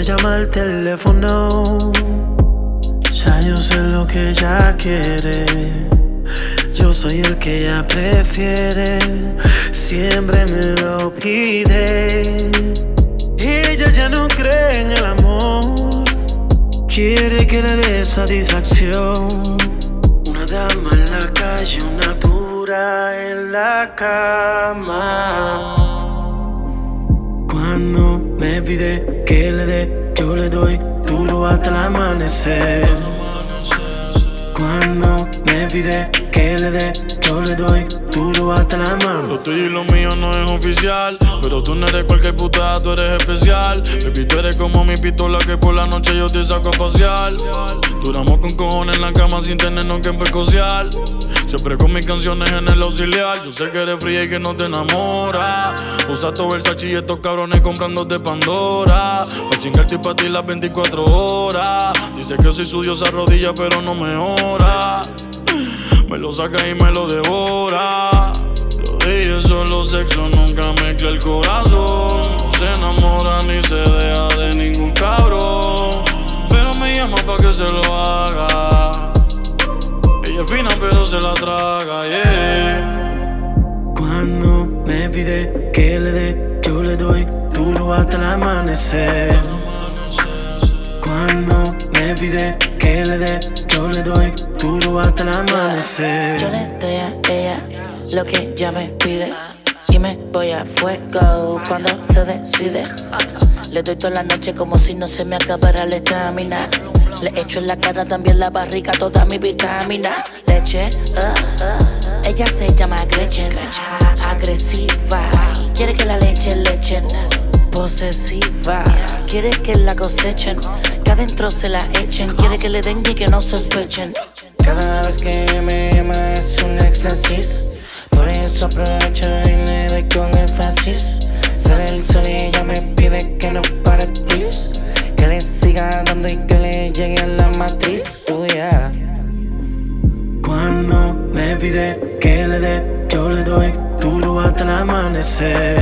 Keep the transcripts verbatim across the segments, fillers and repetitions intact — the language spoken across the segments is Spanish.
llama al teléfono. Ya yo sé lo que ella quiere. Yo soy el que ella prefiere. Siempre me lo pide. Ella ya no cree en el amor. Quiere que le dé satisfacción. Una dama en la calle, una pura en la cama. Cuando me pide que le dé, yo le doy duro hasta el amanecer. Cuando me pide que le dé, yo le doy duro hasta el amanecer. Lo tuyo y lo mío no es oficial, pero tú no eres cualquier putada, tú eres especial. Baby, tú eres como mi pistola que por la noche yo te saco a pasear. Duramos con cojones en la cama sin tenernos que percociar. Siempre con mis canciones en el auxiliar. Yo sé que eres fría y que no te enamora. Usa todo Versace y estos cabrones comprándote Pandora. Pa' chingarte y pa' ti las veinticuatro horas. Dice que soy su diosa rodilla pero no me ora. Me lo saca y me lo devora. Lo de ella es solo sexo, nunca mezcla el corazón. No se enamora ni se deja de ningún cabrón, pero me llama pa' que se lo haga. Ella es fina pero se la traga, yeah. Cuando me pide que le dé, yo le doy duro hasta el amanecer. Cuando me pide que le dé, yo le doy duro hasta el amanecer. Yo le doy a ella lo que ella me pide y me voy a fuego cuando se decide. Le doy toda la noche como si no se me acabara la estamina. Le echo en la cara también la barriga toda mi vitamina. Leche, uh, uh. Ella se llama Gretchen, agresiva, quiere que la leche le echen. Posesiva, quiere que la cosechen, que adentro se la echen. Quiere que le den y que no sospechen. Cada vez que me llama es un éxtasis, por eso aprovecho y le doy con énfasis. Sale el sol y ella me pide que no pare, please. Que le siga dando y que le llegue a la matriz, oh yeah. Cuando me pide que le dé, yo le doy duro hasta el amanecer.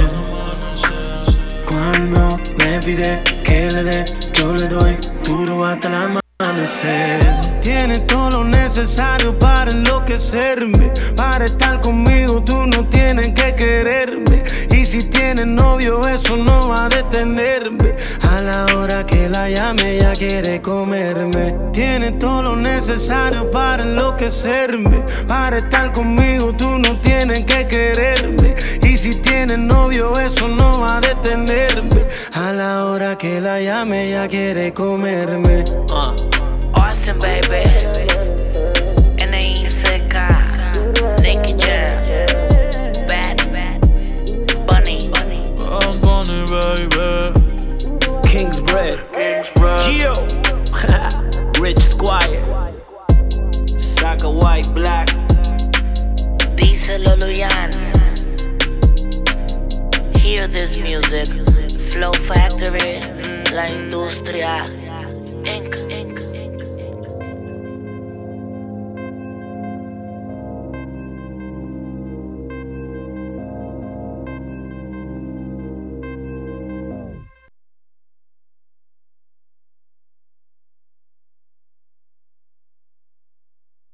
Cuando me pide que le dé, yo le doy duro hasta el amanecer. Tiene todo lo necesario para enloquecerme. Para estar conmigo tú no tienes que quererme. Y si tienes novio eso no va a detenerme. A la hora que la llame ella quiere comerme. Tiene todo lo necesario para enloquecerme. Para estar conmigo tú no tienes que quererme. Y si tienes novio eso no va a detenerme. A la hora que la llame ella quiere comerme. uh. Austin, baby, N I C K, Nicky Jam, Bad, Bunny, Bad Bunny, baby. King's Bread, Gio, Rich Squire, Saka White Black, Díselo Luyan. Hear this music, Flow Factory, La Industria, Inc, Inc.